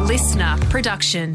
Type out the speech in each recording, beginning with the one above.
listener production.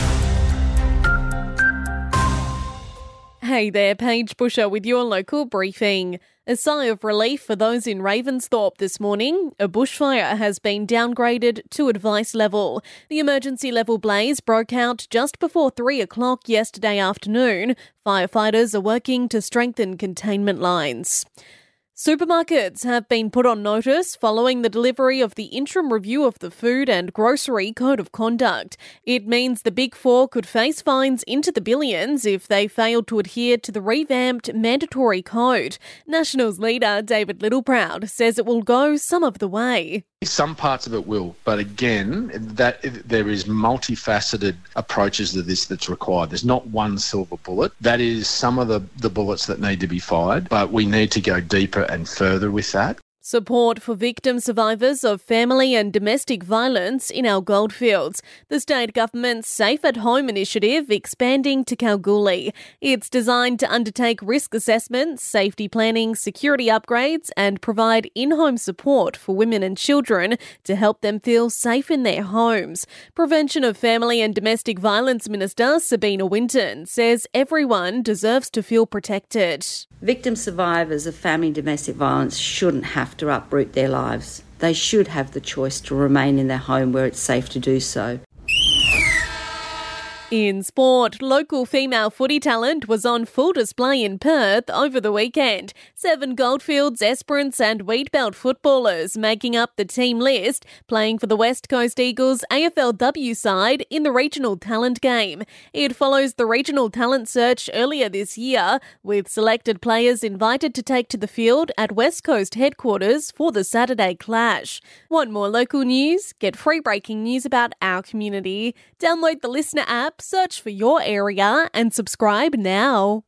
Hey there, Paige Busher with your local briefing. A sigh of relief for those in Ravensthorpe this morning. A bushfire has been downgraded to advice level. The emergency level blaze broke out just before 3 o'clock yesterday afternoon. Firefighters are working to strengthen containment lines. Supermarkets have been put on notice following the delivery of the interim review of the Food and Grocery Code of Conduct. It means the Big Four could face fines into the billions if they failed to adhere to the revamped mandatory code. Nationals leader David Littleproud says it will go some of the way. Some parts of it will, but again, there is multifaceted approaches to this that's required. There's not one silver bullet. That is some of the bullets that need to be fired, but we need to go deeper and further with that. Support for victim survivors of family and domestic violence in our goldfields. The state government's Safe at Home initiative expanding to Kalgoorlie. It's designed to undertake risk assessments, safety planning, security upgrades and provide in-home support for women and children to help them feel safe in their homes. Prevention of Family and Domestic Violence Minister Sabina Winton says everyone deserves to feel protected. Victim survivors of family and domestic violence shouldn't have to uproot their lives. They should have the choice to remain in their home where it's safe to do so. In sport, local female footy talent was on full display in Perth over the weekend. 7 Goldfields, Esperance and Wheatbelt footballers making up the team list, playing for the West Coast Eagles AFLW side in the Regional Talent Game. It follows the Regional Talent Search earlier this year, with selected players invited to take to the field at West Coast headquarters for the Saturday clash. Want more local news? Get free breaking news about our community. Download the Listener app, search for your area and subscribe now.